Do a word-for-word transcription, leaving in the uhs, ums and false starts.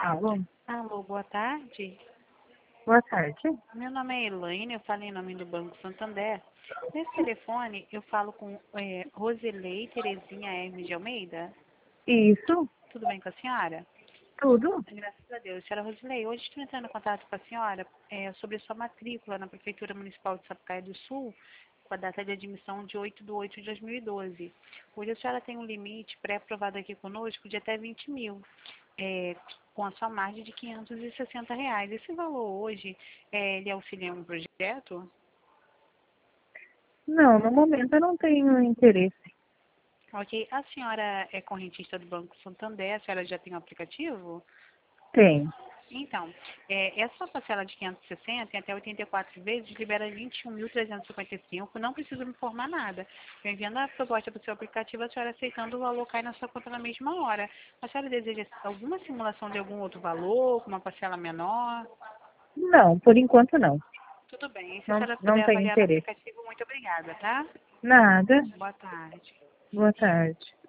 Alô, Alô, boa tarde. boa tarde. Meu nome é Elaine, eu falo em nome do Banco Santander. Nesse telefone, eu falo com é, Rosilei Terezinha Hermes de Almeida. Isso, Tudo bem com a senhora? tudo? Graças a Deus. Senhora Rosilei, hoje estou entrando em contato com a senhora é, sobre sua matrícula na Prefeitura Municipal de Sapucaí do Sul, com a data de admissão de oito de oito de dois mil e doze. Hoje a senhora tem um limite pré-aprovado aqui conosco de até vinte mil. É, com a sua margem de quinhentos e sessenta reais. Esse valor hoje, é, ele auxilia um projeto? Não, no momento eu não tenho interesse. Ok. A senhora é correntista do Banco Santander, a senhora já tem o aplicativo? Tem. Então, é, essa parcela de quinhentos e sessenta em até oitenta e quatro vezes libera vinte e um mil trezentos e cinquenta e cinco, não precisa me informar nada. Eu enviando a proposta para o seu aplicativo, a senhora aceitando, o valor cai na sua conta na mesma hora. A senhora deseja alguma simulação de algum outro valor, com uma parcela menor? Não, por enquanto não. Tudo bem. E se a Não, senhora não puder tenho avaliar no interesse. aplicativo, muito obrigada, tá? Nada. Boa tarde. Boa tarde.